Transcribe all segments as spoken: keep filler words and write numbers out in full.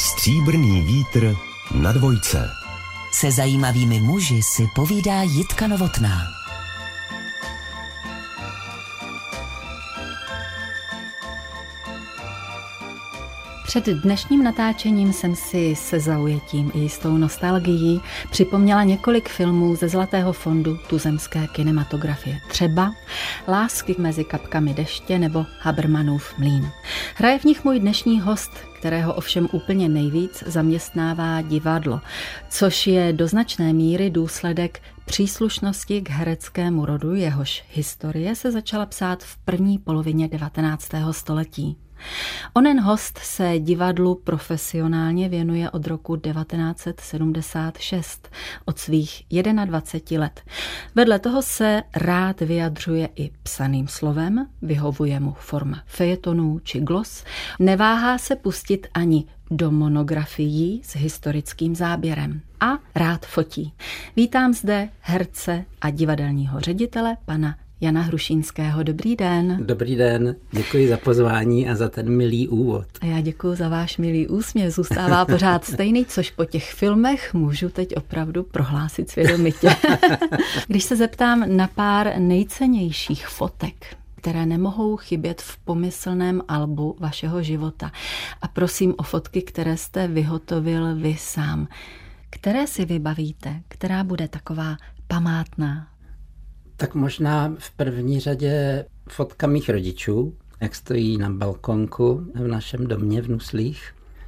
Stříbrný vítr na dvojce. Se zajímavými muži si povídá Jitka Novotná. Před dnešním natáčením jsem si se zaujetím i jistou nostalgií připomněla několik filmů ze Zlatého fondu tuzemské kinematografie. Třeba Lásky mezi kapkami deště nebo Habermanův mlýn. Hraje v nich můj dnešní host, kterého ovšem úplně nejvíc zaměstnává divadlo, což je do značné míry důsledek příslušnosti k hereckému rodu, jehož historie se začala psát v první polovině devatenáctého století. Onen host se divadlu profesionálně věnuje od roku devatenáct set sedmdesát šest, od svých dvaceti jedna let. Vedle toho se rád vyjadřuje i psaným slovem, vyhovuje mu forma fejetonů či glos, neváhá se pustit ani do monografií s historickým záběrem a rád fotí. Vítám zde herce a divadelního ředitele pana Jana Hrušínského. Dobrý den. Dobrý den, děkuji za pozvání a za ten milý úvod. A já děkuji za váš milý úsměv, zůstává pořád stejný, což po těch filmech můžu teď opravdu prohlásit svědomitě. Když se zeptám na pár nejcennějších fotek, které nemohou chybět v pomyslném albu vašeho života. A prosím o fotky, které jste vyhotovil vy sám. Které si vybavíte, která bude taková památná? Tak možná v první řadě fotka mých rodičů, jak stojí na balkonku v našem domě v Nuslích.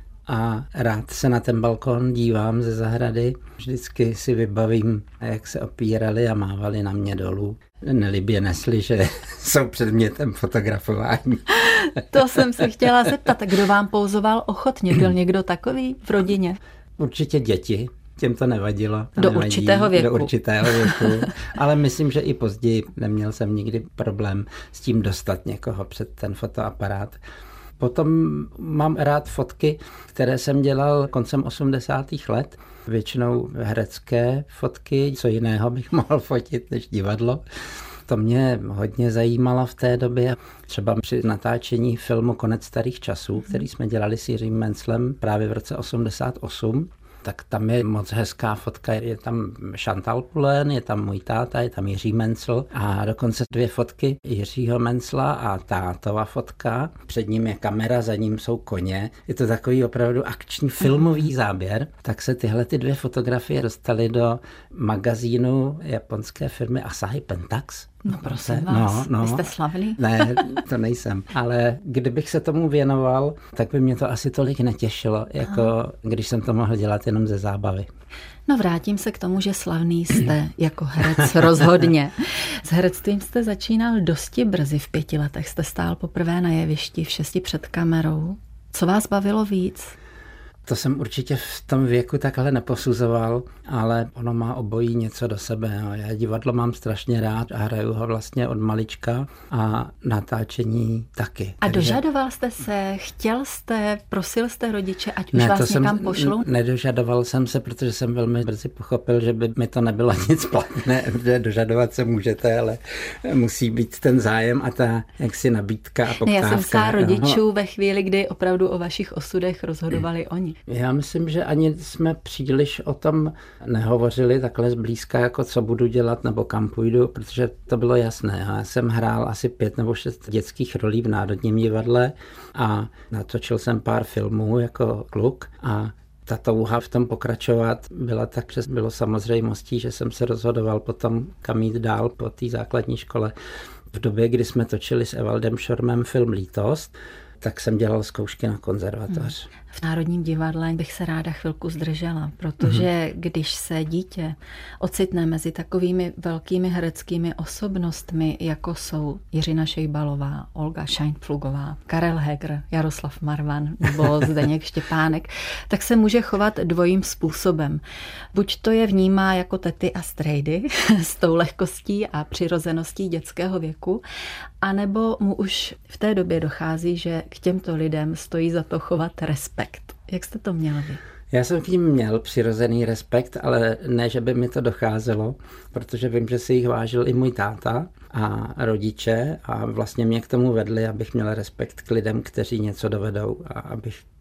A rád se na ten balkon dívám ze zahrady. Vždycky si vybavím, jak se opírali a mávali na mě dolů. Nelibě nesli, že jsou předmětem fotografování. To jsem se chtěla zeptat. Kdo vám pouzoval ochotně? Byl někdo takový v rodině? Určitě děti. Těm to nevadilo. To do nevadí, určitého věku. Do určitého věku. Ale myslím, že i později neměl jsem nikdy problém s tím dostat někoho před ten fotoaparát. Potom mám rád fotky, které jsem dělal koncem osmdesátých let. Většinou herecké fotky, co jiného bych mohl fotit než divadlo. To mě hodně zajímalo v té době. Třeba při natáčení filmu Konec starých časů, který jsme dělali s Jiřím Menclem právě v roce osmdesát osm. Tak tam je moc hezká fotka, je tam Chantal Poulain, je tam můj táta, je tam Jiří Mencl a dokonce dvě fotky Jiřího Mencla a tátova fotka. Před ním je kamera, za ním jsou koně. Je to takový opravdu akční filmový záběr. Tak se tyhle ty dvě fotografie dostaly do magazínu japonské firmy Asahi Pentax. No prosím vás, no, no. Vy jste slavný? Ne, to nejsem. Ale kdybych se tomu věnoval, tak by mě to asi tolik netěšilo, jako Aha. když jsem to mohl dělat jenom ze zábavy. No vrátím se k tomu, že slavný jste jako herec rozhodně. S herectvím jste začínal dosti brzy, v pěti letech jste stál poprvé na jevišti, v šesti před kamerou. Co vás bavilo víc? To jsem určitě v tom věku takhle neposuzoval, ale ono má obojí něco do sebe. No. Já divadlo mám strašně rád a hraju ho vlastně od malička a natáčení taky. A takže... dožadoval jste se, chtěl jste, prosil jste rodiče, ať už ne, vás někam jsem, pošlou? Nedožadoval jsem se, protože jsem velmi brzy pochopil, že by mi to nebylo nic platné, že dožadovat se můžete, ale musí být ten zájem a ta jaksi nabídka a poptávka. Ne, já jsem psala rodičů ve chvíli, kdy opravdu o vašich osudech rozhodovali oni. Já myslím, že ani jsme příliš o tom nehovořili takhle zblízka, jako co budu dělat nebo kam půjdu, protože to bylo jasné. Já jsem hrál asi pět nebo šest dětských rolí v Národním divadle a natočil jsem pár filmů jako kluk a ta touha v tom pokračovat byla tak, že bylo samozřejmostí, že jsem se rozhodoval potom, kam jít dál po té základní škole. V době, kdy jsme točili s Evaldem Šormem film Lítost, tak jsem dělal zkoušky na konzervatoř. V Národním divadle bych se ráda chvilku zdržela, protože když se dítě ocitne mezi takovými velkými hereckými osobnostmi, jako jsou Jiřina Šejbalová, Olga Šajnpflugová, Karel Heger, Jaroslav Marvan nebo Zdeněk Štěpánek, tak se může chovat dvojím způsobem. Buď to je vnímá jako tety a strejdy s tou lehkostí a přirozeností dětského věku, anebo mu už v té době dochází, že k těmto lidem stojí za to chovat respekt. Jak jste to měl vy? Já jsem k ním měl přirozený respekt, ale ne, že by mi to docházelo, protože vím, že si jich vážil i můj táta a rodiče a vlastně mě k tomu vedli, abych měl respekt k lidem, kteří něco dovedou a abych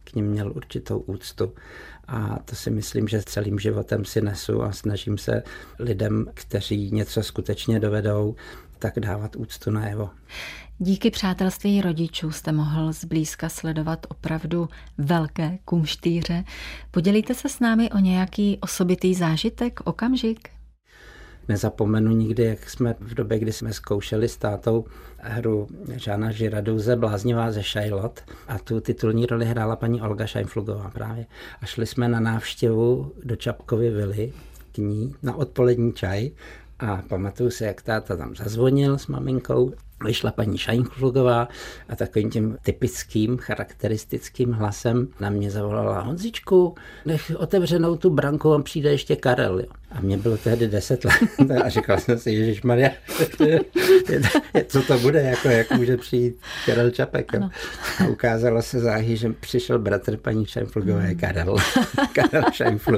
k nim měl určitou úctu. A to si myslím, že celým životem si nesu a snažím se lidem, kteří něco skutečně dovedou, tak dávat úctu najevo. Díky přátelství rodičů jste mohl zblízka sledovat opravdu velké kumštýře. Podělíte se s námi o nějaký osobitý zážitek, okamžik? Nezapomenu nikdy, jak jsme v době, kdy jsme zkoušeli s tátou hru Žána Girardouze Bláznivá ze Charlotte a tu titulní roli hrála paní Olga Scheinflugová právě. A šli jsme na návštěvu do Čapkovy vily k ní na odpolední čaj a pamatuju si, jak táta tam zazvonil s maminkou. Vyšla paní Scheinflugová a takovým tím typickým, charakteristickým hlasem na mě zavolala: Honzičku, nech otevřenou tu branku, on přijde ještě Karel. Jo. A mě bylo tehdy deset let a říkal jsem si, ježišmarja, co to bude, jako, jak může přijít Karel Čapek. Jo. A ukázalo se záhy, že přišel bratr paní Scheinflugové, mm. Karel, Karel Scheinflug.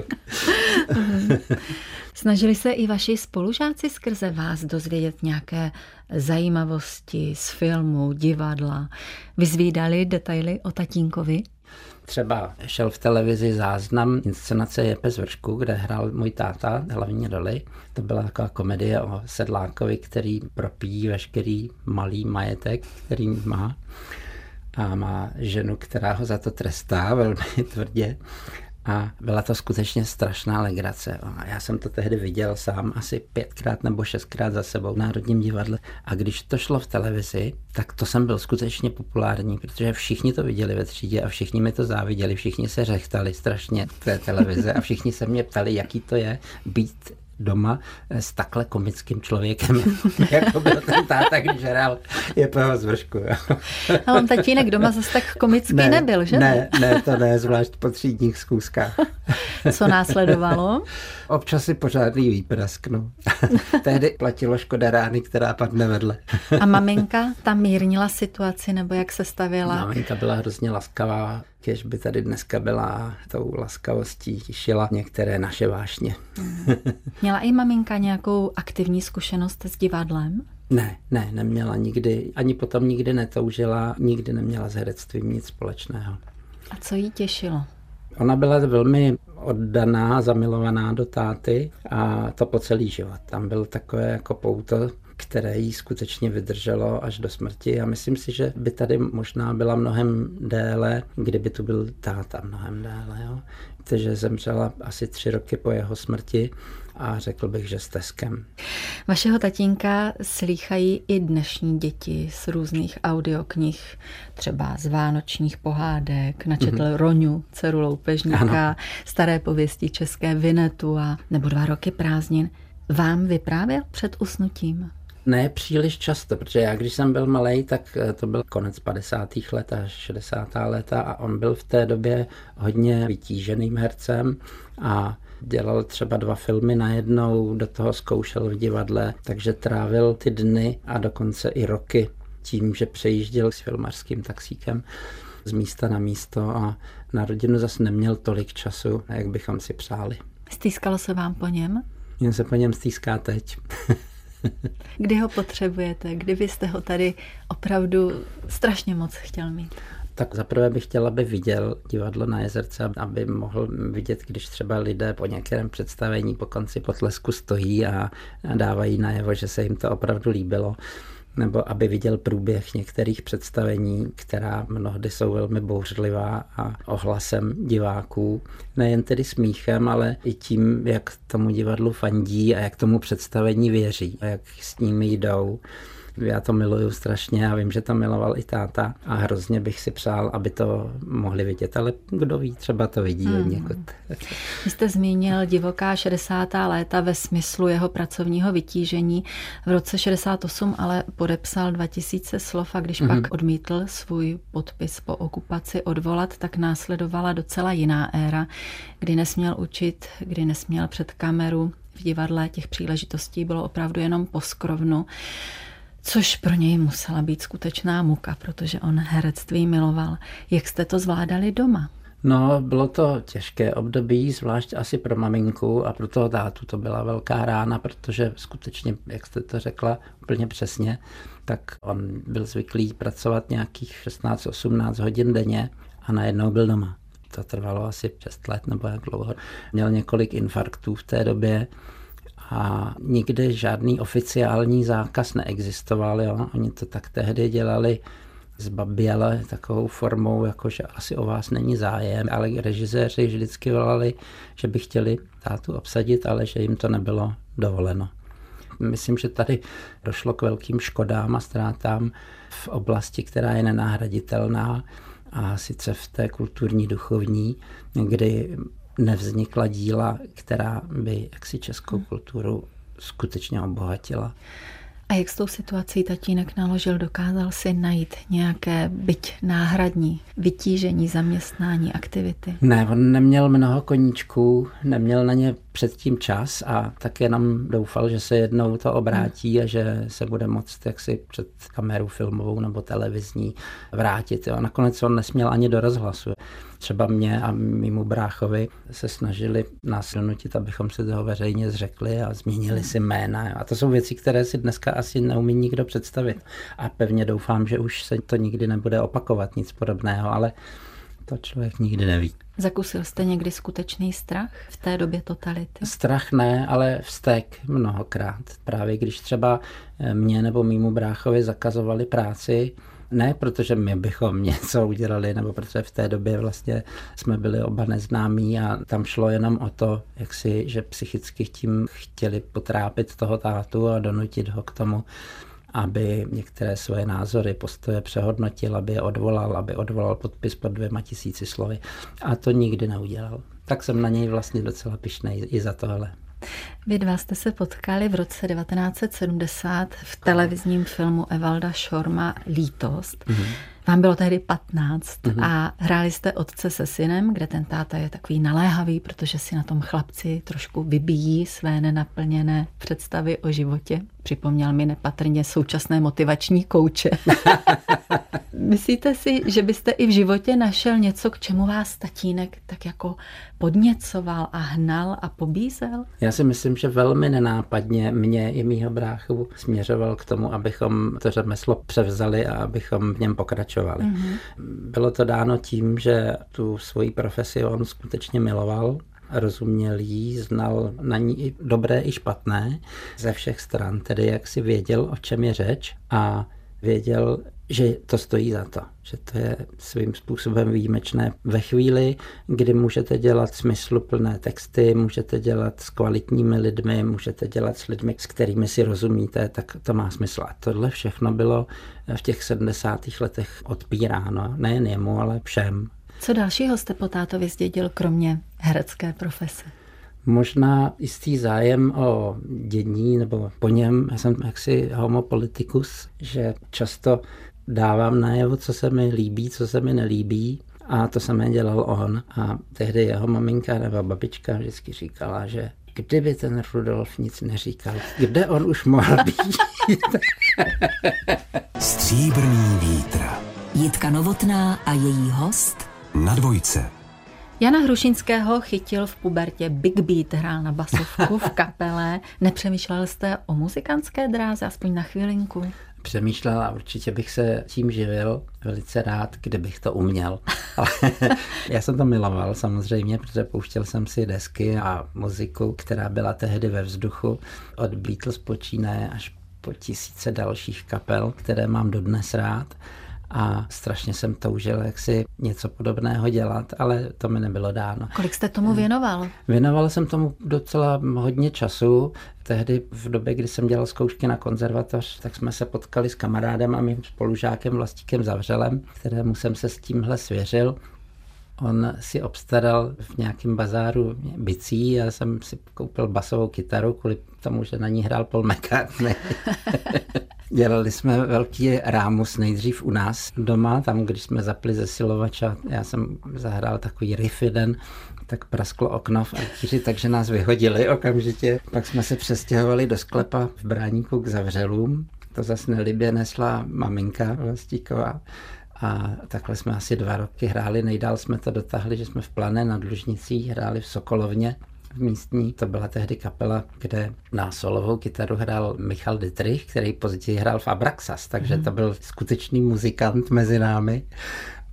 Snažili se i vaši spolužáci skrze vás dozvědět nějaké zajímavosti z filmu, divadla? Vyzvídali detaily o tatínkovi? Třeba šel v televizi záznam inscenace Jepe z Vršku, kde hrál můj táta hlavní roli. To byla taková komedie o sedlákovi, který propíjí veškerý malý majetek, který má. A má ženu, která ho za to trestá velmi tvrdě. A byla to skutečně strašná legrace. A já jsem to tehdy viděl sám asi pětkrát nebo šestkrát za sebou v Národním divadle. A když to šlo v televizi, tak to jsem byl skutečně populární, protože všichni to viděli ve třídě a všichni mi to záviděli, všichni se řechtali strašně v té televize a všichni se mě ptali, jaký to je být doma s takhle komickým člověkem, jako byl ten táta, když hrál Jepeho z Vršku. Ale on tatínek doma zase tak komický ne, nebyl, že? Ne, ne, to ne, zvlášť po třídních zkouškách. Co následovalo? Občas si pořádný výprask, no. Tehdy platilo škoda rány, která padne vedle. A maminka tam mírnila situaci, nebo jak se stavěla? Maminka byla hrozně laskavá, kež by tady dneska byla tou laskavostí šila některé naše vášně. Měla i maminka nějakou aktivní zkušenost s divadlem? Ne, ne, neměla nikdy, ani potom nikdy netoužila, nikdy neměla s herectvím nic společného. A co jí těšilo? Ona byla velmi oddaná, zamilovaná do táty a to po celý život. Tam byl takové jako pouto, které jí skutečně vydrželo až do smrti a myslím si, že by tady možná byla mnohem déle, kdyby tu byl táta mnohem déle. Jo? Takže zemřela asi tři roky po jeho smrti a řekl bych, že s teskem. Vašeho tatínka slýchají i dnešní děti z různých audioknih, třeba z vánočních pohádek, načetl mm-hmm. Roňu, dceru loupežníka, ano. Staré pověsti české Vinetu a nebo Dva roky prázdnin. Vám vyprávěl před usnutím? Ne příliš často, protože já, když jsem byl malej, tak to byl konec padesátých let až šedesátá léta a on byl v té době hodně vytíženým hercem a dělal třeba dva filmy najednou, do toho zkoušel v divadle, takže trávil ty dny a dokonce i roky tím, že přejížděl s filmařským taxíkem z místa na místo a na rodinu zase neměl tolik času, jak bychom si přáli. Stýskalo se vám po něm? Mně se po něm stýská teď. Kdy ho potřebujete? Kdy byste ho tady opravdu strašně moc chtěl mít? Tak zaprvé bych chtěl, aby viděl divadlo na Jezerce, aby mohl vidět, když třeba lidé po některém představení po konci potlesku stojí a dávají najevo, že se jim to opravdu líbilo. Nebo aby viděl průběh některých představení, která mnohdy jsou velmi bouřlivá a ohlasem diváků. Nejen tedy smíchem, ale i tím, jak tomu divadlu fandí a jak tomu představení věří a jak s nimi jdou. Já to miluju strašně a vím, že to miloval i táta a hrozně bych si přál, aby to mohli vidět, ale kdo ví, třeba to vidí hmm. od někud. Vy jste zmínil divoká šedesátá léta ve smyslu jeho pracovního vytížení. V roce šedesát osm ale podepsal dva tisíce slov a když hmm. pak odmítl svůj podpis po okupaci odvolat, tak následovala docela jiná éra, kdy nesměl učit, kdy nesměl před kameru. V divadle těch příležitostí bylo opravdu jenom poskrovnu. Což pro něj musela být skutečná muka, protože on herectví miloval. Jak jste to zvládali doma? No, bylo to těžké období, zvlášť asi pro maminku a pro toho tátu to byla velká rána, protože skutečně, jak jste to řekla úplně přesně, tak on byl zvyklý pracovat nějakých šestnáct osmnáct hodin denně a najednou byl doma. To trvalo asi šest let nebo jak dlouho. Měl několik infarktů v té době a nikdy žádný oficiální zákaz neexistoval. Jo? Oni to tak tehdy dělali zbaběle takovou formou, jako že asi o vás není zájem, ale režiséři vždycky volali, že by chtěli tátu obsadit, ale že jim to nebylo dovoleno. Myslím, že tady došlo k velkým škodám a ztrátám v oblasti, která je nenahraditelná, a sice v té kulturní duchovní, kdy nevznikla díla, která by jaksi českou kulturu skutečně obohatila. A jak s tou situací tatínek naložil? Dokázal si najít nějaké byť náhradní vytížení, zaměstnání, aktivity? Ne, on neměl mnoho koníčků, neměl na ně předtím čas a tak jenom doufal, že se jednou to obrátí a že se bude moct jaksi před kameru filmovou nebo televizní vrátit. Jo. Nakonec on nesměl ani do rozhlasu. Třeba mě a mýmu bráchovi se snažili nás nutit, abychom si toho veřejně zřekli a změnili si jména. A to jsou věci, které si dneska asi neumí nikdo představit. A pevně doufám, že už se to nikdy nebude opakovat, nic podobného, ale to člověk nikdy neví. Zakusil jste někdy skutečný strach v té době totality? Strach ne, ale vztek mnohokrát. Právě když třeba mě nebo mýmu bráchovi zakazovali práci, ne, protože my bychom něco udělali, nebo protože v té době vlastně jsme byli oba neznámí a tam šlo jenom o to, jak si, že psychicky tím chtěli potrápit toho tátu a donutit ho k tomu, aby některé svoje názory, postoje přehodnotil, aby je odvolal, aby odvolal podpis pod dvěma tisíci slovy. A to nikdy neudělal. Tak jsem na něj vlastně docela pyšnej i za tohle. Vy dva jste se potkali v roce devatenáct set sedmdesát v televizním filmu Evalda Šorma Lítost. Mm-hmm. Vám bylo tehdy patnáct mm-hmm. a hráli jste otce se synem, kde ten táta je takový naléhavý, protože si na tom chlapci trošku vybíjí své nenaplněné představy o životě. Připomněl mi nepatrně současné motivační kouče. Myslíte si, že byste i v životě našel něco, k čemu vás tatínek tak jako podněcoval a hnal a pobízel? Já si myslím, že velmi nenápadně mě i mýho bráchu směřoval k tomu, abychom to řemeslo převzali a abychom v něm pokračovali. Mm-hmm. Bylo to dáno tím, že tu svoji profesi on skutečně miloval, rozuměl jí, znal na ní i dobré i špatné ze všech stran, tedy jak si věděl, o čem je řeč a věděl, že to stojí za to, že to je svým způsobem výjimečné. Ve chvíli, kdy můžete dělat smysluplné texty, můžete dělat s kvalitními lidmi, můžete dělat s lidmi, s kterými si rozumíte, tak to má smysl. A tohle všechno bylo v těch sedmdesátých letech odpíráno, nejen jemu, ale všem. Co dalšího jste po tátovi zdědil, kromě herecké profese? Možná jistý zájem o dění, nebo po něm, já jsem jaksi homo politicus, že často dávám najevo, co se mi líbí, co se mi nelíbí, a to samé dělal on. A tehdy jeho maminka nebo babička vždycky říkala, že kdyby ten Rudolf nic neříkal, kde on už mohl být? Stříbrný vítr. Jitka Novotná a její host Na dvojce. Jana Hrušinského chytil v pubertě Big Beat, hrál na basovku v kapele. Nepřemýšlel jste o muzikantské dráze, aspoň na chvilinku? Přemýšlel a určitě bych se tím živil velice rád, kdybych to uměl. Ale já jsem to miloval samozřejmě, protože pouštěl jsem si desky a muziku, která byla tehdy ve vzduchu. Od Beatles počínaje až po tisíce dalších kapel, které mám dodnes rád. A strašně jsem toužil, jak si něco podobného dělat, ale to mi nebylo dáno. Kolik jste tomu věnoval? Věnoval jsem tomu docela hodně času. Tehdy v době, kdy jsem dělal zkoušky na konzervatoř, tak jsme se potkali s kamarádem a mým spolužákem Vlastíkem Zavřelem, kterému jsem se s tímhle svěřil. On si obstaral v nějakém bazáru bicí, já jsem si koupil basovou kytaru kvůli tomu, že na ní hrál Paul McCartney. Dělali jsme velký rámus nejdřív u nás doma, tam, když jsme zapli zesilovača, já jsem zahrál takový riff jeden, tak prasklo okno v artíři, takže nás vyhodili okamžitě. Pak jsme se přestěhovali do sklepa v Bráníku k Zavřelům, to zase nelibě nesla maminka Vlastíková. A takhle jsme asi dva roky hráli, nejdál jsme to dotáhli, že jsme v Plané nad Lužnicí hráli v Sokolovně v místní. To byla tehdy kapela, kde na solovou kytaru hrál Michal Dittrich, který později hrál v Abraxas, takže to byl skutečný muzikant mezi námi.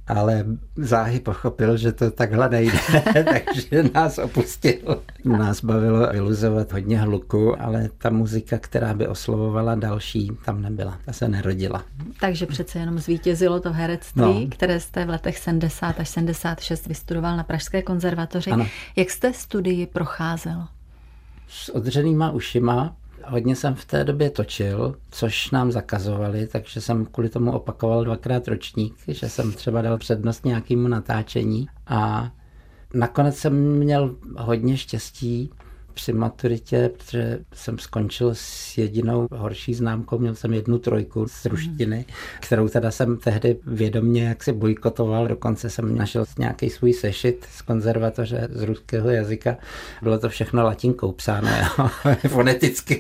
ale záhy pochopil, že to takhle nejde, takže nás opustil. Nás bavilo vyluzovat hodně hluku, ale ta muzika, která by oslovovala další, tam nebyla, ta se nerodila. Takže přece jenom zvítězilo to herectví, no. které jste v letech sedmdesát až sedmdesát šest vystudoval na Pražské konzervatoři. Ano. Jak jste studii procházel? S odřenýma ušima. Hodně jsem v té době točil, což nám zakazovali, takže jsem kvůli tomu opakoval dvakrát ročník, že jsem třeba dal přednost nějakému natáčení a nakonec jsem měl hodně štěstí při maturitě, protože jsem skončil s jedinou horší známkou, měl jsem jednu trojku z ruštiny, kterou teda jsem tehdy vědomě jaksi bojkotoval, dokonce jsem našel nějaký svůj sešit z konzervatoře z ruského jazyka. Bylo to všechno latinkou psáno, foneticky.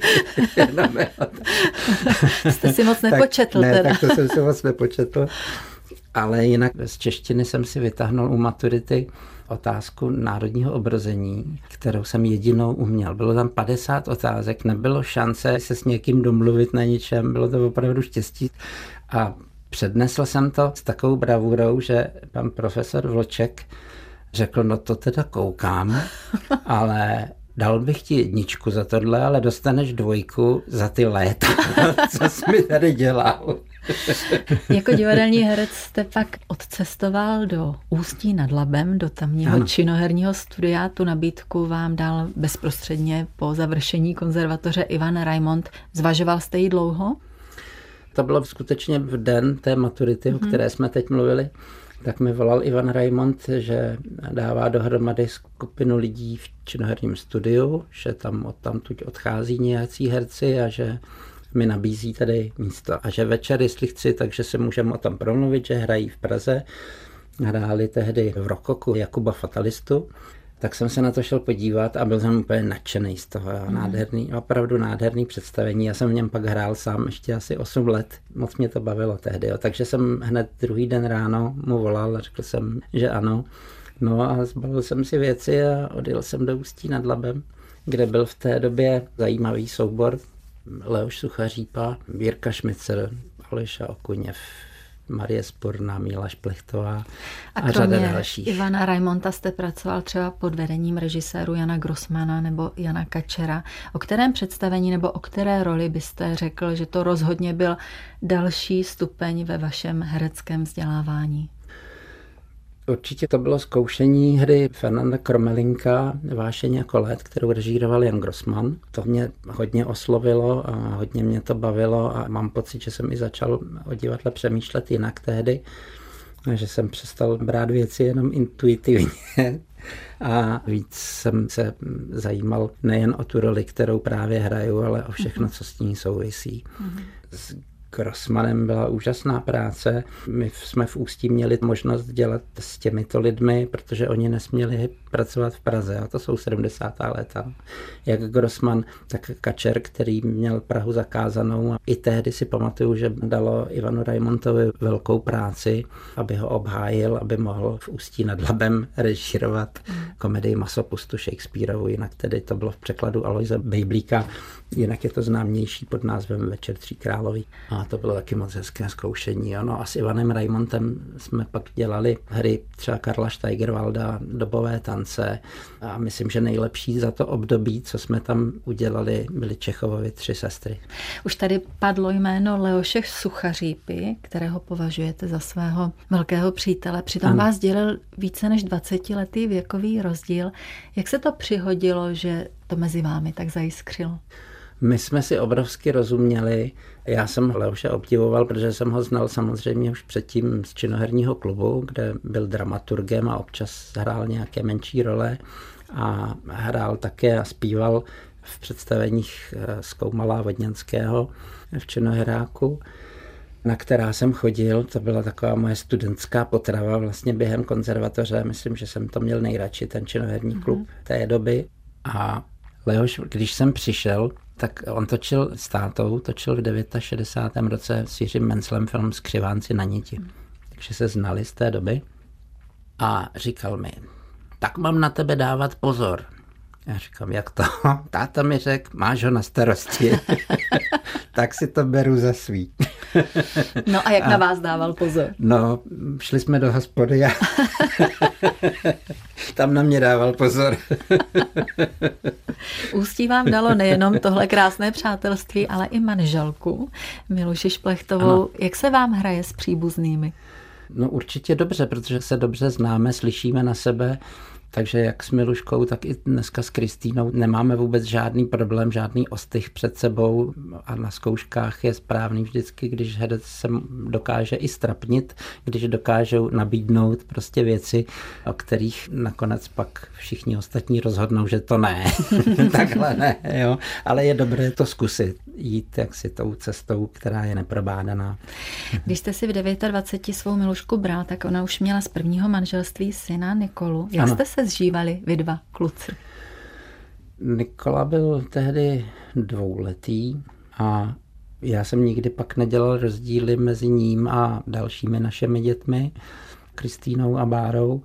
Jste si moc nepočetl tak, teda. Ne, tak to jsem si moc nepočetl. Ale jinak z češtiny jsem si vytáhnul u maturity otázku národního obrození, kterou jsem jedinou uměl. Bylo tam padesát otázek, nebylo šance se s někým domluvit na ničem, bylo to opravdu štěstí. A přednesl jsem to s takovou bravurou, že pan profesor Vlček řekl, no to teda koukám, ale dal bych ti jedničku za tohle, ale dostaneš dvojku za ty léta, co jsi mi tady dělal. Jako divadelní herec jste pak odcestoval do Ústí nad Labem, do tamního ano. činoherního studia. Tu nabídku vám dal bezprostředně po završení konzervatoře Ivan Reimont. Zvažoval jste ji dlouho? To bylo skutečně v den té maturity, mm-hmm. o které jsme teď mluvili. Tak mi volal Ivan Reimont, že dává dohromady skupinu lidí v činoherním studiu, že tam odtamtud odchází nějací herci a že mi nabízí tady místo. A že večer, jestli chci, takže se můžeme o tom promluvit, že hrají v Praze. Hráli tehdy v Rokoku Jakuba Fatalistu. Tak jsem se na to šel podívat a byl jsem úplně nadšený z toho. Mm. Nádherný, opravdu nádherný představení. Já jsem v něm pak hrál sám ještě asi osm let. Moc mě to bavilo tehdy. Jo. Takže jsem hned druhý den ráno mu volal a řekl jsem, že ano. No a zbalil jsem si věci a odjel jsem do Ústí nad Labem, kde byl v té době zajímavý soubor. Leoš Suchařípa, Jirka Šmicer, Aleša Okuněv, Marie Spurná, Míla Šplechtová a, a řada dalších. Ivana Reimonta jste pracoval třeba pod vedením režiséru Jana Grossmana nebo Jana Kačera. O kterém představení nebo o které roli byste řekl, že to rozhodně byl další stupeň ve vašem hereckém vzdělávání? Určitě to bylo zkoušení hry Fernanda Kromelinka Vášeň jako let, kterou režíroval Jan Grossman. To mě hodně oslovilo a hodně mě to bavilo a mám pocit, že jsem i začal o divadle přemýšlet jinak tehdy, že jsem přestal brát věci jenom intuitivně a víc jsem se zajímal nejen o tu roli, kterou právě hraju, ale o všechno, co s ní souvisí. S Grossmanem byla úžasná práce. My jsme v Ústí měli možnost dělat s těmito lidmi, protože oni nesměli pracovat v Praze a to jsou sedmdesátá léta. Jak Grossman, tak Kačer, který měl Prahu zakázanou. I tehdy si pamatuju, že dalo Ivanu Reimontovi velkou práci, aby ho obhájil, aby mohl v Ústí nad Labem režírovat komedii Masopustu Shakespearovu, jinak tedy to bylo v překladu Alojze Bejblíka, jinak je to známější pod názvem Večer tří královí. A to bylo taky moc hezké zkoušení. Ano, a s Ivanem Reimontem jsme pak dělali hry třeba Karla Steigerwalda, dobové tance a myslím, že nejlepší za to období, co jsme tam udělali, byly Čechovovy Tři sestry. Už tady padlo jméno Leoše Suchařípy, kterého považujete za svého velkého přítele. Přitom ano. Vás dělil více než dvacetiletý věkový rozdíl. Jak se to přihodilo, že to mezi vámi tak zajiskřilo? My jsme si obrovsky rozuměli. Já jsem Leoše obdivoval, protože jsem ho znal samozřejmě už předtím z činoherního klubu, kde byl dramaturgem a občas hrál nějaké menší role a hrál také a zpíval v představeních Zkoumala Vodňanského v činoheráku, na která jsem chodil. To byla taková moje studentská potrava vlastně během konzervatoře. Myslím, že jsem to měl nejradši, ten činoherní klub mm-hmm. té doby. A Leoš, když jsem přišel, tak on točil s tátou, točil v šedesátém devátém roce s Jiřím Menclem film Skřivánci na niti. Takže se znali z té doby a říkal mi, tak mám na tebe dávat pozor. Já říkám, jak to? Táta mi řekl, máš ho na starosti. Tak si to beru za svý. No a jak a, na vás dával pozor? No, šli jsme do hospody a tam na mě dával pozor. Ústí vám dalo nejenom tohle krásné přátelství, ale i manželku, Miluši Šplechtovou. Ano. Jak se vám hraje s příbuznými? No určitě dobře, protože se dobře známe, slyšíme na sebe, takže jak s Miluškou, tak i dneska s Kristýnou nemáme vůbec žádný problém, žádný ostych před sebou a na zkouškách je správný vždycky, když herec se dokáže i strapnit, když dokážou nabídnout prostě věci, o kterých nakonec pak všichni ostatní rozhodnou, že to ne, takhle ne, jo, ale je dobré to zkusit, jít jaksi tou cestou, která je neprobádaná. Když jste si v dvaceti devíti svou Milušku bral, tak ona už měla z prvního manželství syna Nikolu. Jak ano. jste se zžívali vy dva kluci? Nikola byl tehdy dvouletý a já jsem nikdy pak nedělal rozdíly mezi ním a dalšími našimi dětmi, Kristýnou a Bárou,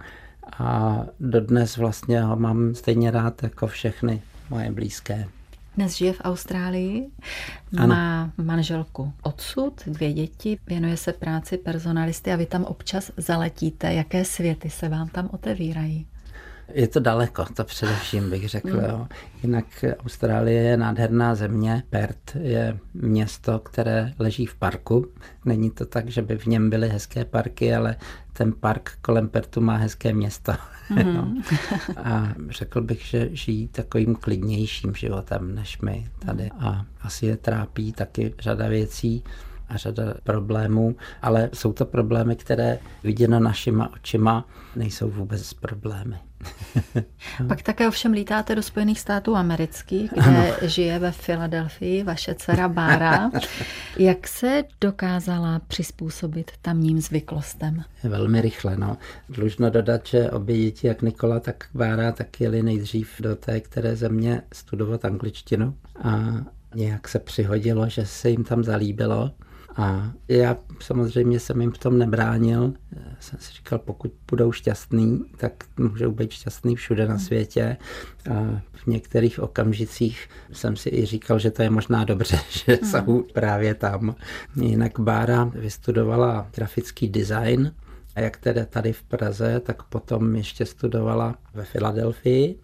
a dodnes vlastně ho mám stejně rád jako všechny moje blízké. Dnes žije v Austrálii, ano. Má manželku odsud, dvě děti, věnuje se práci personalisty a vy tam občas zaletíte. Jaké světy se vám tam otevírají? Je to daleko, to především bych řekl. Mm. Jo. Jinak Austrálie je nádherná země. Perth je město, které leží v parku. Není to tak, že by v něm byly hezké parky, ale ten park kolem Perthu má hezké město. Mm. A řekl bych, že žijí takovým klidnějším životem než my tady. A asi je trápí taky řada věcí a řada problémů, ale jsou to problémy, které viděno našima očima nejsou vůbec problémy. Pak také ovšem lítáte do Spojených států amerických, kde ano. žije ve Filadelfii vaše dcera Bára. Jak se dokázala přizpůsobit tamním zvyklostem? Velmi rychle, no. Dlužno dodat, že obě děti, jak Nikola, tak Bára, tak jeli nejdřív do té které země studovat angličtinu a nějak se přihodilo, že se jim tam zalíbilo. A já samozřejmě jsem jim v tom nebránil. Jsem si říkal, pokud budou šťastný, tak můžou být šťastný všude na světě. A v některých okamžicích jsem si i říkal, že to je možná dobře, že jsou právě tam. Jinak Bára vystudovala grafický design a jak teda tady v Praze, tak potom ještě studovala ve Filadelfii.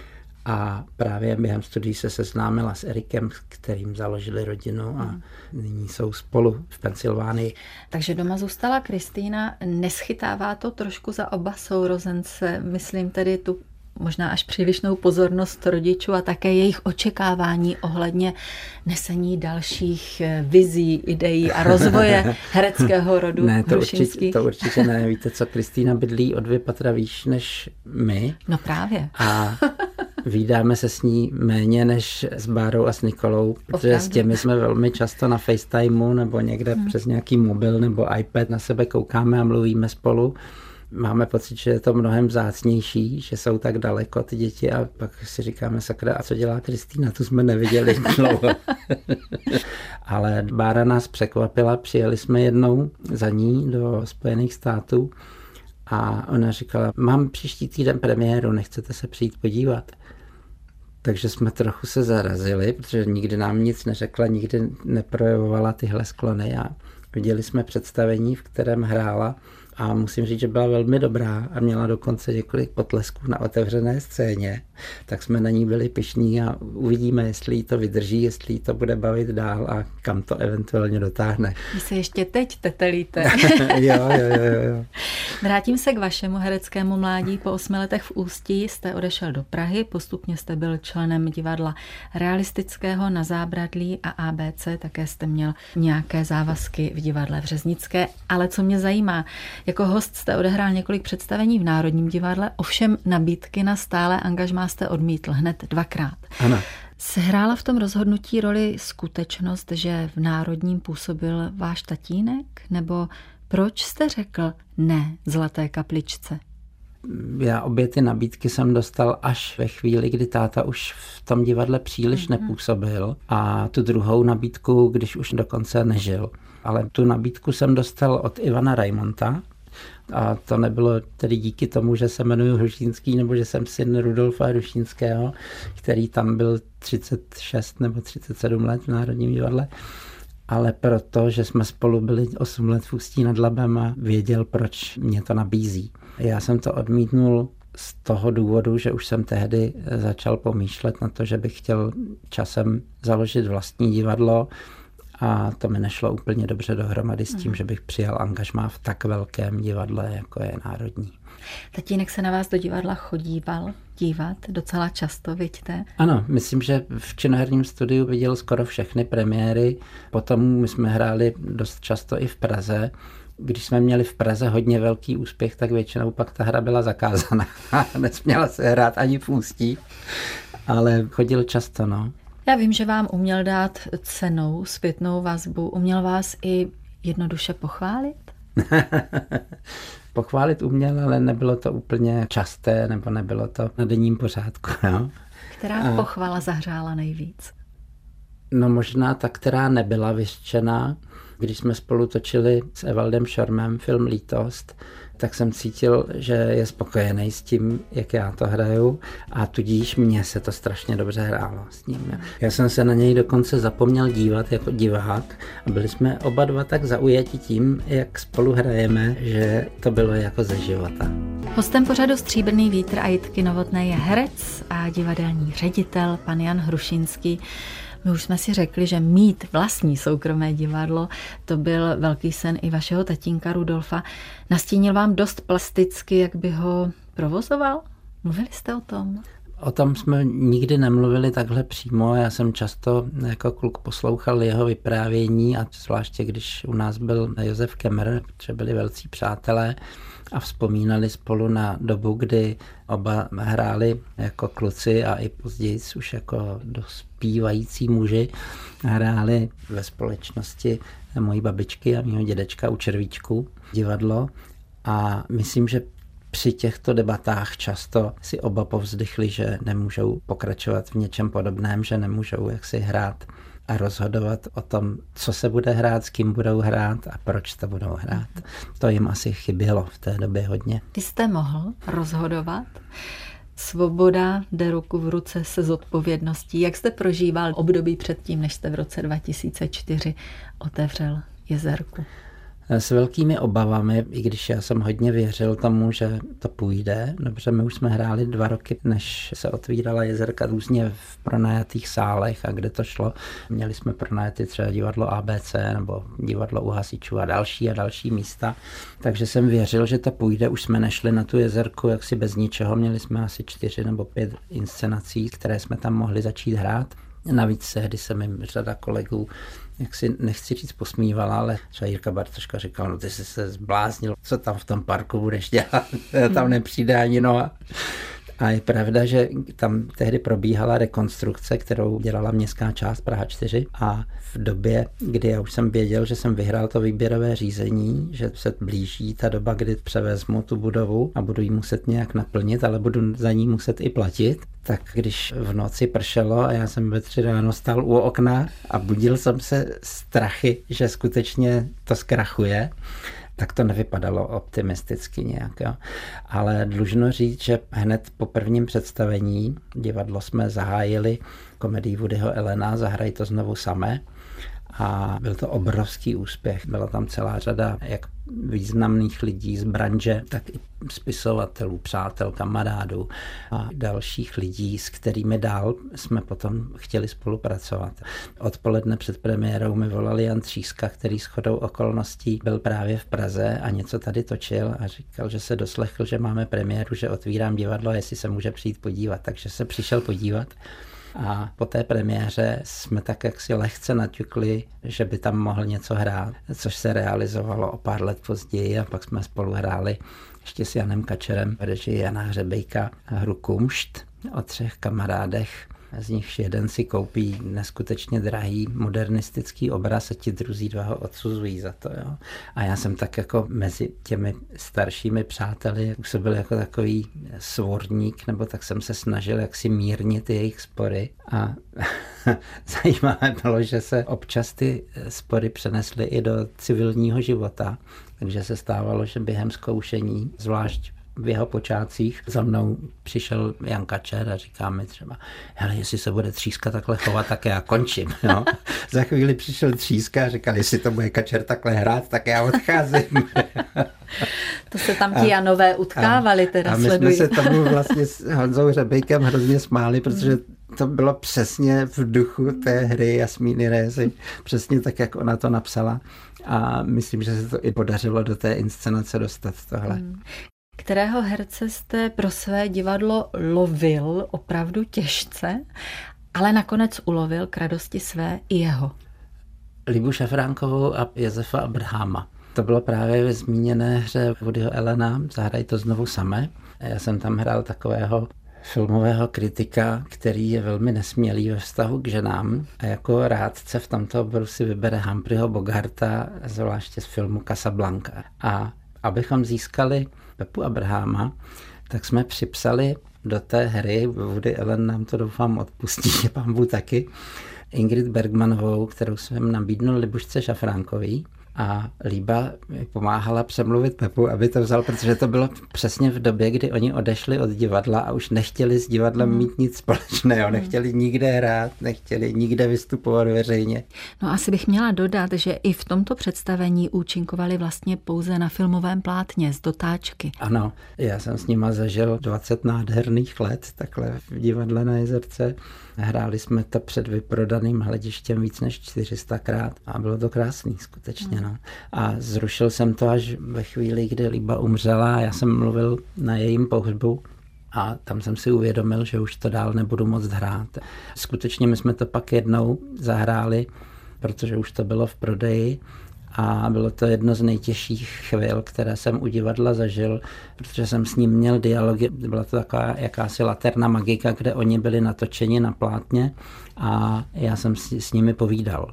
A právě během studií se seznámila s Erikem, s kterým založili rodinu a nyní jsou spolu v Pensylvánii. Takže doma zůstala Kristýna. Neschytává to trošku za oba sourozence, myslím tedy tu možná až přílišnou pozornost rodičů a také jejich očekávání ohledně nesení dalších vizí, ideí a rozvoje hereckého rodu Ne, to Hrušínských. určitě, to určitě ne. Víte co, Kristýna bydlí o dvě patra výš než my. No právě. A vídáme se s ní méně než s Bárou a s Nikolou, protože Opravdu? S těmi jsme velmi často na FaceTimeu nebo někde hmm. přes nějaký mobil nebo iPad na sebe koukáme a mluvíme spolu. Máme pocit, že je to mnohem vzácnější, že jsou tak daleko ty děti a pak si říkáme, sakra, a co dělá Kristýna, tu jsme neviděli dlouho. Ale Bára nás překvapila, přijeli jsme jednou za ní do Spojených států a ona říkala, mám příští týden premiéru, nechcete se přijít podívat? Takže jsme trochu se zarazili, protože nikdy nám nic neřekla, nikdy neprojevovala tyhle sklony a viděli jsme představení, v kterém hrála a musím říct, že byla velmi dobrá a měla dokonce několik potlesků na otevřené scéně, tak jsme na ní byli pyšní a uvidíme, jestli jí to vydrží, jestli jí to bude bavit dál a kam to eventuálně dotáhne. Vy se ještě teď tetelíte. jo, jo, jo, jo. Vrátím se k vašemu hereckému mládí. Po osmi letech v Ústí jste odešel do Prahy, postupně jste byl členem divadla Realistického na Zábradlí a A B C, také jste měl nějaké závazky v divadle Vřeznické, ale co mě zajímá, jako host jste odehrál několik představení v Národním divadle, ovšem nabídky na stále angažmá jste odmítl hned dvakrát. Ano. Sehrála v tom rozhodnutí roli skutečnost, že v Národním působil váš tatínek? Nebo proč jste řekl ne Zlaté kapličce? Já obě ty nabídky jsem dostal až ve chvíli, kdy táta už v tom divadle příliš mm-hmm. nepůsobil a tu druhou nabídku, když už dokonce nežil. Ale tu nabídku jsem dostal od Ivana Raimonta a to nebylo tedy díky tomu, že se jmenuji Hrušínský nebo že jsem syn Rudolfa Hrušínského, který tam byl třicet šest nebo třicet sedm let v Národním divadle, ale proto, že jsme spolu byli osm let v Ústí nad Labem a věděl, proč mě to nabízí. Já jsem to odmítnul z toho důvodu, že už jsem tehdy začal pomýšlet na to, že bych chtěl časem založit vlastní divadlo a to mi nešlo úplně dobře dohromady s tím, mm. že bych přijal angažmá v tak velkém divadle, jako je Národní. Tatínek se na vás do divadla chodíval dívat docela často, vidíte? Ano, myslím, že v Činoherním studiu viděl skoro všechny premiéry. Potom my jsme hráli dost často i v Praze. Když jsme měli v Praze hodně velký úspěch, tak většinou pak ta hra byla zakázaná. Nesměla se hrát ani v Ústí, ale chodil často, no. Já vím, že vám uměl dát cenou zpětnou vazbu. Uměl vás i jednoduše pochválit? Pochválit uměl, ale nebylo to úplně časté, nebo nebylo to na denním pořádku. No. Která A... pochvala zahřála nejvíc? No možná ta, která nebyla vyřčená. Když jsme spolu točili s Evaldem Šormem film Lítost, tak jsem cítil, že je spokojený s tím, jak já to hraju a tudíž mně se to strašně dobře hrálo s ním. Já jsem se na něj dokonce zapomněl dívat jako divák a byli jsme oba dva tak zaujati tím, jak spolu hrajeme, že to bylo jako ze života. Hostem pořadu Stříbrný vítr a Jitky Novotné je herec a divadelní ředitel pan Jan Hrušinský. My už jsme si řekli, že mít vlastní soukromé divadlo, to byl velký sen i vašeho tatínka Rudolfa. Nastínil vám dost plasticky, jak by ho provozoval? Mluvili jste o tom? O tom jsme nikdy nemluvili takhle přímo. Já jsem často jako kluk poslouchal jeho vyprávění a zvláště když u nás byl Josef Kemmer, protože byli velcí přátelé a vzpomínali spolu na dobu, kdy oba hráli jako kluci a i později už jako dospívající muži hráli ve společnosti mojí babičky a mého dědečka u Červíčku divadlo a myslím, že při těchto debatách často si oba povzdychli, že nemůžou pokračovat v něčem podobném, že nemůžou jaksi hrát a rozhodovat o tom, co se bude hrát, s kým budou hrát a proč to budou hrát. To jim asi chybělo v té době hodně. Vy jste mohl rozhodovat? Svoboda jde ruku v ruce se zodpovědností. Jak jste prožíval období předtím, než jste v roce dva tisíce čtyři otevřel Jezerku? S velkými obavami, i když já jsem hodně věřil tomu, že to půjde. Dobře, my už jsme hráli dva roky, než se otvírala Jezerka různě v pronajatých sálech a kde to šlo. Měli jsme pronajaty třeba divadlo A B C nebo divadlo u hasičů a další a další místa. Takže jsem věřil, že to půjde. Už jsme nešli na tu Jezerku jaksi bez ničeho. Měli jsme asi čtyři nebo pět inscenací, které jsme tam mohli začít hrát. Navíc tehdy se mi řada kolegů, jak si nechci říct posmívala, ale třeba Jirka Bartoška říkal, no ty jsi se zbláznil, co tam v tom parku budeš dělat, tam nepřijde ani noha. A je pravda, že tam tehdy probíhala rekonstrukce, kterou dělala městská část Praha čtyři a v době, kdy já už jsem věděl, že jsem vyhrál to výběrové řízení, že se blíží ta doba, kdy převezmu tu budovu a budu ji muset nějak naplnit, ale budu za ní muset i platit, tak když v noci pršelo a já jsem ve tři ráno stál u okna a budil jsem se strachy, že skutečně to zkrachuje, tak to nevypadalo optimisticky nějak. Jo. Ale dlužno říct, že hned po prvním představení divadlo jsme zahájili komedii Woodyho Allena Zahraj to znovu samé. A byl to obrovský úspěch. Byla tam celá řada jak významných lidí z branže, tak i spisovatelů, přátel, kamarádů a dalších lidí, s kterými dál jsme potom chtěli spolupracovat. Odpoledne před premiérou mi volal Jan Tříska, který shodou okolností byl právě v Praze a něco tady točil a říkal, že se doslechl, že máme premiéru, že otvírám divadlo a jestli se může přijít podívat. Takže se přišel podívat. A po té premiéře jsme tak jaksi lehce naťukli, že by tam mohl něco hrát, což se realizovalo o pár let později a pak jsme spolu hráli ještě s Janem Kačerem v režii Jana Hřebejka hru Kumšt o třech kamarádech. Z nich jeden si koupí neskutečně drahý modernistický obraz a ti druzí dva ho odsuzují za to. Jo. A já jsem tak jako mezi těmi staršími přáteli působil jako takový svorník, nebo tak jsem se snažil jaksi mírnit jejich spory. A zajímavé bylo, že se občas ty spory přenesly i do civilního života. Takže se stávalo, že během zkoušení, zvlášť v jeho počátcích. Za mnou přišel Jan Kačer a říká mi třeba, hele, jestli se bude Tříska takhle chovat, tak já končím. No. Za chvíli přišel Tříska a říkal, jestli to bude Kačer takhle hrát, tak já odcházím. To se tam ti Janové utkávali, teda a my sledují. jsme se tomu vlastně s Honzou Řebejkem hrozně smáli, protože to bylo přesně v duchu té hry Jasmíny Rézy, přesně tak, jak ona to napsala. A myslím, že se to i podařilo do té inscenace dostat tohle. Hmm. Kterého herce jste pro své divadlo lovil opravdu těžce, ale nakonec ulovil k radosti své i jeho? Libu Šafránkovou a Josefa Abrahama. To bylo právě ve zmíněné hře Woodyho Allena, Zahraj to znovu samé. Já jsem tam hrál takového filmového kritika, který je velmi nesmělý ve vztahu k ženám a jako rádce v tomto oboru si vybere Humphreyho Bogarta, zvláště z filmu Casablanca. A abychom získali Pepu Abrahama, tak jsme připsali do té hry, Woody Allen nám to doufám odpustí, pán Bůh taky, Ingrid Bergmanovou, kterou jsem nabídnul Libušce Šafránkový. A Líba mi pomáhala přemluvit Pepu, aby to vzal, protože to bylo přesně v době, kdy oni odešli od divadla a už nechtěli s divadlem mm. mít nic společného, nechtěli nikde hrát, nechtěli nikde vystupovat veřejně. No asi bych měla dodat, že i v tomto představení účinkovali vlastně pouze na filmovém plátně z dotáčky. Ano, já jsem s nima zažil dvacet nádherných let, takhle v divadle na Jezerce. Hráli jsme to před vyprodaným hledištěm víc než čtyři sta krát a bylo to krásný skutečně. No. A zrušil jsem to až ve chvíli, kdy Líba umřela a já jsem mluvil na jejím pohřbu a tam jsem si uvědomil, že už to dál nebudu moct hrát. Skutečně my jsme to pak jednou zahráli, protože už to bylo v prodeji a bylo to jedno z nejtěžších chvil, které jsem u divadla zažil, protože jsem s ním měl dialogy. Byla to taková jakási laterna magika, kde oni byli natočeni na plátně a já jsem si s nimi povídal.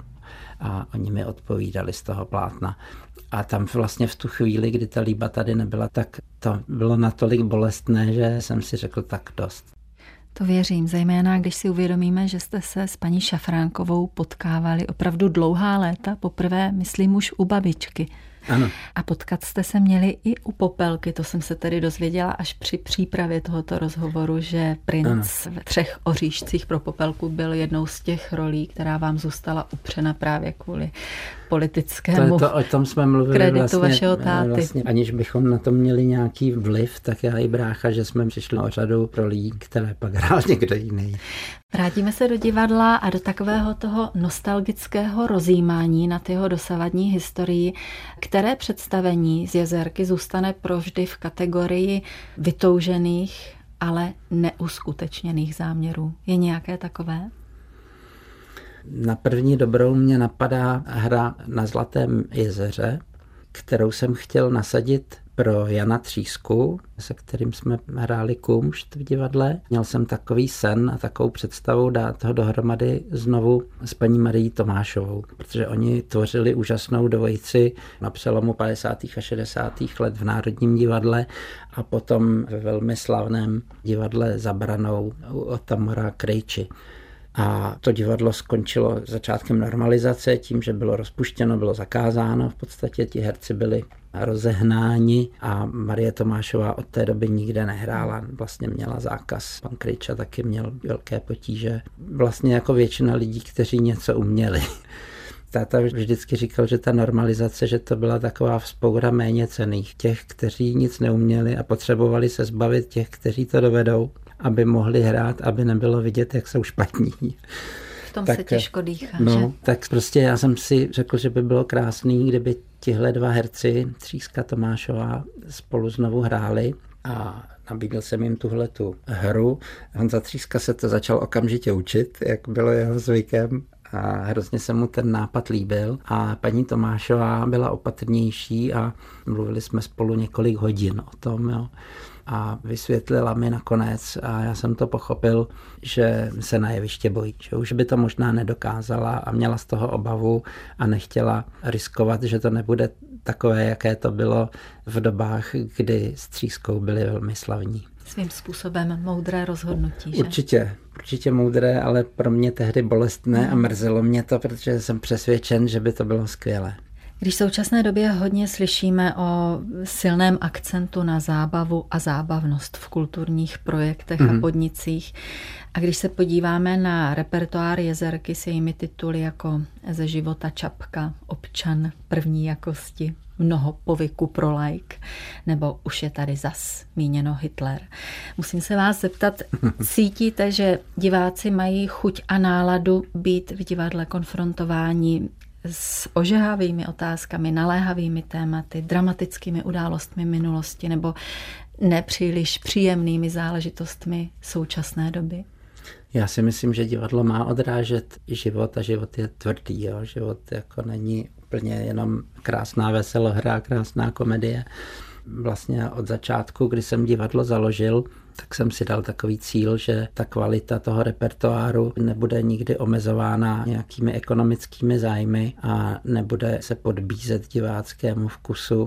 A oni mi odpovídali z toho plátna. A tam vlastně v tu chvíli, kdy ta Líba tady nebyla, tak to bylo natolik bolestné, že jsem si řekl tak dost. To věřím, zejména když si uvědomíme, že jste se s paní Šafránkovou potkávali opravdu dlouhá léta, poprvé, myslím, už u babičky. Ano. A potkat jste se měli i u Popelky, to jsem se tedy dozvěděla až při přípravě tohoto rozhovoru, že princ ano. ve Třech oříšcích pro Popelku byl jednou z těch rolí, která vám zůstala upřena právě kvůli politickému to, to, o tom jsme mluvili kreditu vlastně, vašeho táty. Vlastně, aniž bychom na to měli nějaký vliv, tak já i brácha, že jsme přišli o řadu rolí, které pak hrál někdo jiný. Vrátíme se do divadla a do takového toho nostalgického rozjímání nad jeho dosavadní historii, které představení z Jezerky zůstane provždy v kategorii vytoužených, ale neuskutečněných záměrů. Je nějaké takové? Na první dobrou mě napadá hra na Zlatém jezeře, kterou jsem chtěl nasadit pro Jana Třísku, se kterým jsme hráli Kumšt v divadle. Měl jsem takový sen a takovou představu dát ho dohromady znovu s paní Marií Tomášovou, protože oni tvořili úžasnou dvojici na přelomu padesátých a šedesátých let v Národním divadle a potom ve velmi slavném divadle Za branou u Tamara Krejči. A to divadlo skončilo začátkem normalizace tím, že bylo rozpuštěno, bylo zakázáno. V podstatě ti herci byli rozehnáni a Marie Tomášová od té doby nikde nehrála. Vlastně měla zákaz. Pan Krejča taky měl velké potíže. Vlastně jako většina lidí, kteří něco uměli. Táta vždycky říkal, že ta normalizace, že to byla taková vzpoura méně cenných. Těch, kteří nic neuměli a potřebovali se zbavit těch, kteří to dovedou, aby mohli hrát, aby nebylo vidět, jak jsou špatní. V tom tak, se těžko dýchá, no, že? Tak prostě já jsem si řekl, že by bylo krásný, kdyby tihle dva herci, Tříska Tomášová, spolu znovu hráli a nabídl jsem jim tuhletu hru. Honza Tříska se to začal okamžitě učit, jak bylo jeho zvykem. A hrozně se mu ten nápad líbil a paní Tomášová byla opatrnější a mluvili jsme spolu několik hodin o tom, jo. A vysvětlila mi nakonec a já jsem to pochopil, že se na jeviště bojí, že už by to možná nedokázala a měla z toho obavu a nechtěla riskovat, že to nebude takové, jaké to bylo v dobách, kdy s Třískou byli velmi slavní. Svým způsobem moudré rozhodnutí, že? Určitě, určitě moudré, ale pro mě tehdy bolestné a mrzelo mě to, protože jsem přesvědčen, že by to bylo skvělé. Když v současné době hodně slyšíme o silném akcentu na zábavu a zábavnost v kulturních projektech mm. a podnicích, a když se podíváme na repertoár Jezerky s jejími tituly jako Ze života Čapka, Občan první jakosti, Mnoho povyku pro laik, nebo Už je tady zas míněno Hitler. Musím se vás zeptat, cítíte, že diváci mají chuť a náladu být v divadle konfrontováni s ožehavými otázkami, naléhavými tématy, dramatickými událostmi minulosti nebo nepříliš příjemnými záležitostmi současné doby? Já si myslím, že divadlo má odrážet život a život je tvrdý. Jo? Život jako není úplně jenom krásná veselohra, krásná komedie. Vlastně od začátku, kdy jsem divadlo založil, tak jsem si dal takový cíl, že ta kvalita toho repertoáru nebude nikdy omezována nějakými ekonomickými zájmy a nebude se podbízet diváckému vkusu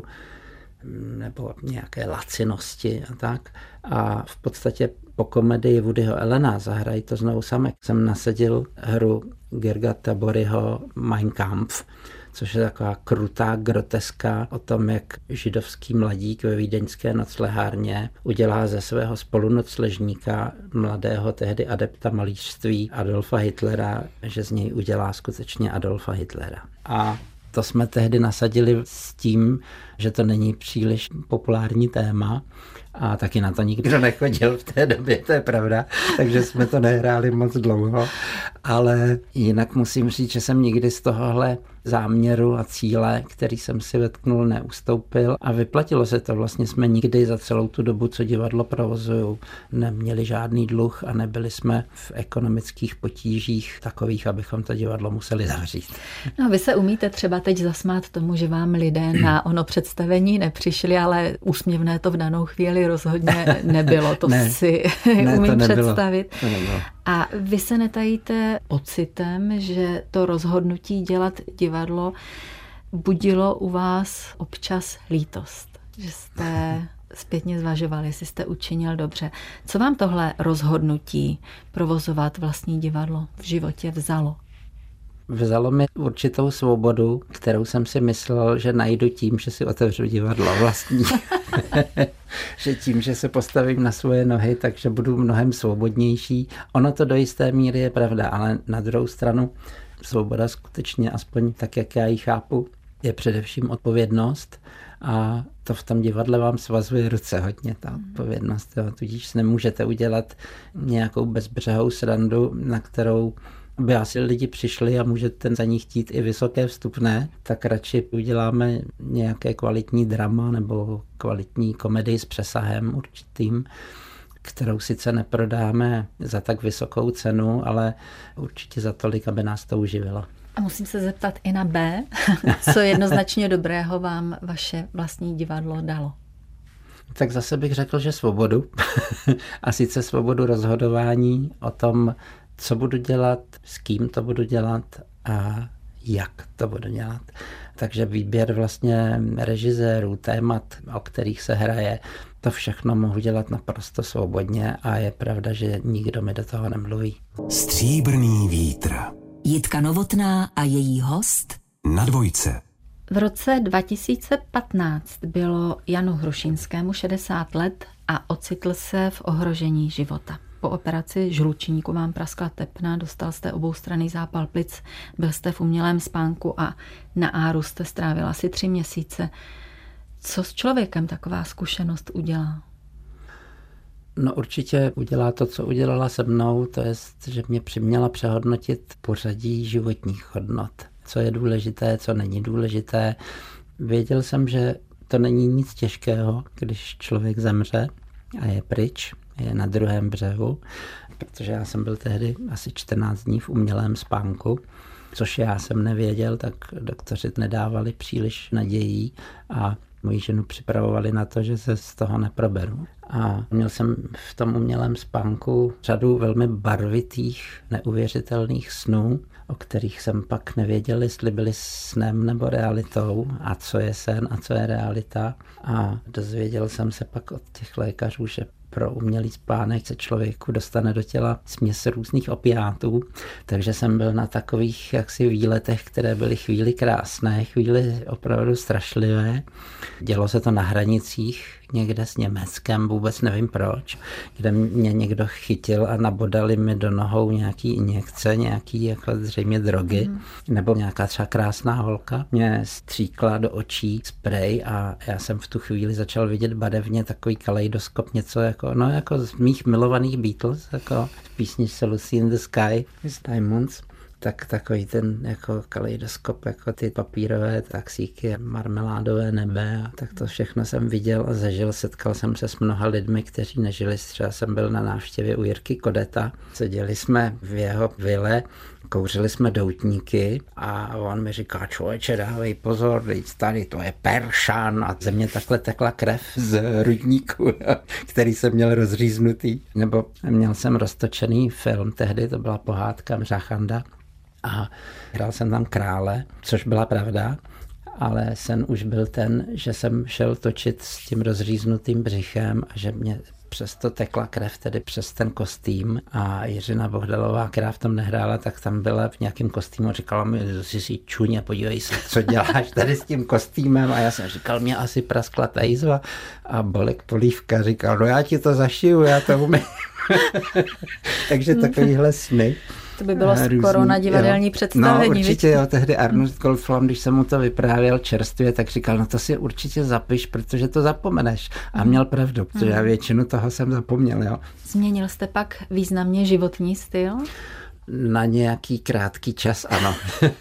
nebo nějaké lacinosti a tak. A v podstatě po komedii Woodyho Allena Zahraj to znovu samek jsem nasadil hru Girga Taboryho Mein Kampf, což je taková krutá groteska o tom, jak židovský mladík ve vídeňské noclehárně udělá ze svého spolunocležníka, mladého tehdy adepta malířství Adolfa Hitlera, že z něj udělá skutečně Adolfa Hitlera. A to jsme tehdy nasadili s tím, že to není příliš populární téma a taky na to nikdo nechodil v té době, to je pravda, takže jsme to nehráli moc dlouho, ale jinak musím říct, že jsem nikdy z tohohle záměru a cíle, který jsem si vetknul, neustoupil a vyplatilo se to. Vlastně jsme nikdy za celou tu dobu, co divadlo provozuju, neměli žádný dluh a nebyli jsme v ekonomických potížích takových, abychom to divadlo museli zavřít. No, vy se umíte třeba teď zasmát tomu, že vám lidé na ono představení nepřišli, ale úsměvné to v danou chvíli rozhodně nebylo. To ne, si ne, umím to představit. To nebylo. A vy se netajíte pocitem, že to rozhodnutí dělat divadlo budilo u vás občas lítost, že jste zpětně zvažovali, jestli jste učinil dobře. Co vám tohle rozhodnutí provozovat vlastní divadlo v životě vzalo? Vzalo mi určitou svobodu, kterou jsem si myslel, že najdu tím, že si otevřu divadlo vlastní. Že tím, že se postavím na svoje nohy, takže budu mnohem svobodnější. Ono to do jisté míry je pravda, ale na druhou stranu svoboda skutečně, aspoň tak, jak já ji chápu, je především odpovědnost a to v tom divadle vám svazuje ruce hodně, ta odpovědnost. Jo. Tudíž nemůžete udělat nějakou bezbřehou srandu, na kterou by asi lidi přišli a můžete za ní chtít i vysoké vstupné, tak radši uděláme nějaké kvalitní drama nebo kvalitní komedii s přesahem určitým, kterou sice neprodáme za tak vysokou cenu, ale určitě za tolik, aby nás to uživilo. A musím se zeptat i na B, co jednoznačně dobrého vám vaše vlastní divadlo dalo? Tak zase bych řekl, že svobodu. A sice svobodu rozhodování o tom, co budu dělat, s kým to budu dělat a jak to budu dělat. Takže výběr vlastně režisérů, témat, o kterých se hraje, to všechno mohu dělat naprosto svobodně a je pravda, že nikdo mi do toho nemluví. Stříbrný vítr. Jitka Novotná a její host Na dvojce. V roce dva tisíce patnáct bylo Janu Hrušínskému šedesát let a ocitl se v ohrožení života. Po operaci žlučníku vám praskla tepna, dostal jste oboustranný zápal plic, byl jste v umělém spánku a na áru jste strávil asi tři měsíce. Co s člověkem taková zkušenost udělá? No určitě udělá to, co udělala se mnou, to je, že mě přiměla přehodnotit pořadí životních hodnot. Co je důležité, co není důležité. Věděl jsem, že to není nic těžkého, když člověk zemře a je pryč, je na druhém břehu, protože já jsem byl tehdy asi čtrnáct dní v umělém spánku, což já jsem nevěděl, tak doktoři nedávali příliš nadějí a moji ženu připravovali na to, že se z toho neproberu. A měl jsem v tom umělém spánku řadu velmi barvitých, neuvěřitelných snů, o kterých jsem pak nevěděl, jestli byli snem nebo realitou a co je sen a co je realita. A dozvěděl jsem se pak od těch lékařů, že pro umělý spánek se člověku dostane do těla směs různých opiátů, takže jsem byl na takových jaksi výletech, které byly chvíli krásné, chvíli opravdu strašlivé. Dělo se to na hranicích někde s Německem, vůbec nevím proč, kde mě někdo chytil a nabodali mi do nohou nějaký injekce, nějaký jako zřejmě drogy, mm. nebo nějaká třeba krásná holka mě stříkla do očí sprej a já jsem v tu chvíli začal vidět barevně takový kaleidoskop, něco jako, no jako z mých milovaných Beatles, jako z písničce Lucy in the Sky with Diamonds. Tak takový ten jako kaleidoskop, jako ty papírové taxíky, marmeládové nebe, a tak to všechno jsem viděl a zažil. Setkal jsem se s mnoha lidmi, kteří nežili. Třeba jsem byl na návštěvě u Jirky Kodeta. Seděli jsme v jeho vile, kouřili jsme doutníky a on mi říká, člověče, dávej pozor, tady to je Peršan, a ze mě takhle tekla krev z rudníku, který jsem měl rozříznutý. Nebo měl jsem roztočený film, tehdy to byla pohádka Mřachanda, a hrál jsem tam krále, což byla pravda, ale sen už byl ten, že jsem šel točit s tím rozříznutým břichem a že mě přesto tekla krev tedy přes ten kostým a Jiřina Bohdalová, která v tom nehrála, tak tam byla v nějakém kostýmu a říkala mi, si si čuně, podívej se, co děláš tady s tím kostýmem, a já jsem říkal, mě asi praskla ta jizva, a Bolek Polívka říkal, no já ti to zašiju, já to umím. Takže takovýhle sny. To by bylo různý, skoro na divadelní jo. představení. No určitě, jo, tehdy Arnold Goldflam, když jsem mu to vyprávěl čerstvě, tak říkal, no to si určitě zapiš, protože to zapomeneš. A měl pravdu, protože já většinu toho jsem zapomněl, jo. Změnil jste pak významně životní styl? Na nějaký krátký čas, ano.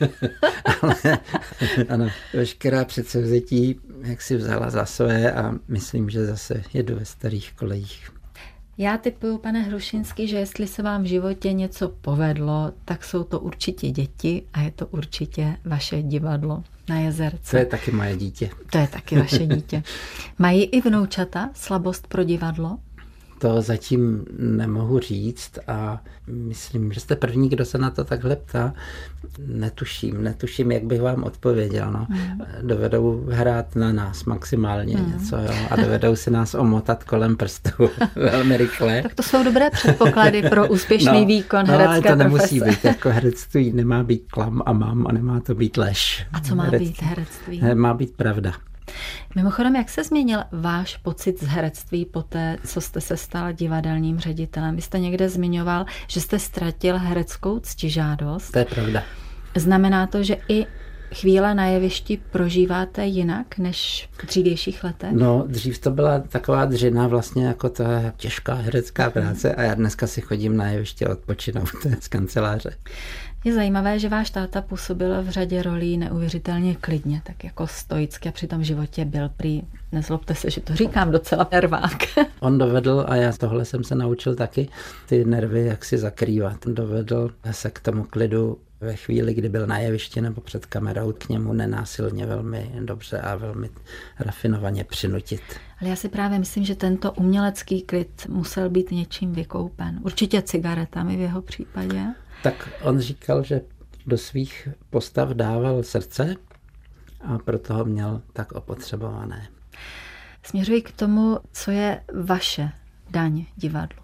Ale ano, veškerá předsevzetí, jak si vzala za své, a myslím, že zase jedu ve starých kolejích. Já tipuju, pane Hrušinský, že jestli se vám v životě něco povedlo, tak jsou to určitě děti a je to určitě vaše divadlo na Jezerce. To je taky moje dítě. To je taky vaše dítě. Mají i vnoučata slabost pro divadlo? To zatím nemohu říct a myslím, že jste první, kdo se na to takhle ptá. Netuším, netuším, jak bych vám odpověděl. No. Mm. Dovedou hrát na nás maximálně mm. něco, jo, a dovedou si nás omotat kolem prstů velmi rychle. Tak to jsou dobré předpoklady pro úspěšný no, výkon no, herecké ale to profese. nemusí být, jako herectví nemá být klam a mám a nemá to být lež. A co má herectví? být herectví? Má být pravda. Mimochodem, jak se změnil váš pocit z herectví po té, co jste se stal divadelním ředitelem? Vy jste někde zmiňoval, že jste ztratil hereckou ctižádost. To je pravda. Znamená to, že i chvíle na jevišti prožíváte jinak než v dřívějších letech? No, dřív to byla taková dřina, vlastně jako ta těžká herecká práce, a já dneska si chodím na jeviště odpočinout z kanceláře. Je zajímavé, že váš táta působil v řadě rolí neuvěřitelně klidně, tak jako stoicky, a při tom životě byl prý, nezlobte se, že to říkám, docela nervák. On dovedl, a já tohle jsem se naučil taky, ty nervy jak si zakrývat. Dovedl se k tomu klidu ve chvíli, kdy byl na jevišti nebo před kamerou, k němu nenásilně velmi dobře a velmi rafinovaně přinutit. Ale já si právě myslím, že tento umělecký klid musel být něčím vykoupen. Určitě cigaretami v jeho případě. Tak on říkal, že do svých postav dával srdce a proto ho měl tak opotřebované. Směřuji k tomu, co je vaše daň divadlu.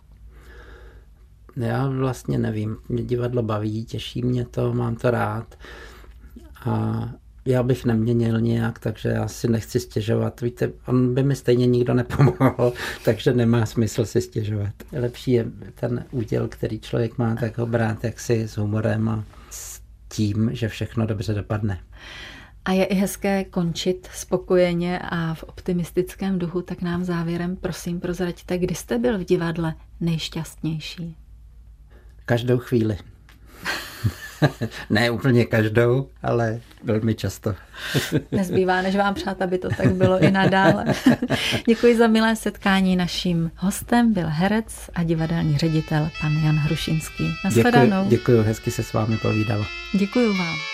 Já vlastně nevím. Mě divadlo baví, těší mě to, mám to rád. A já bych neměnil nějak, takže já si nechci stěžovat. Víte, on by mi stejně nikdo nepomohl, takže nemá smysl si stěžovat. Lepší je ten úděl, který člověk má, tak ho brát jaksi s humorem a s tím, že všechno dobře dopadne. A je i hezké končit spokojeně a v optimistickém duchu, tak nám závěrem prosím prozraďte, kdy jste byl v divadle nejšťastnější? Každou chvíli. Ne úplně každou, ale velmi často. Nezbývá, než vám přát, aby to tak bylo i nadále. Děkuji za milé setkání. Naším hostem byl herec a divadelní ředitel pan Jan Hrušinský. Nashledanou. Děkuji, děkuji, hezky se s vámi povídalo. Děkuji vám.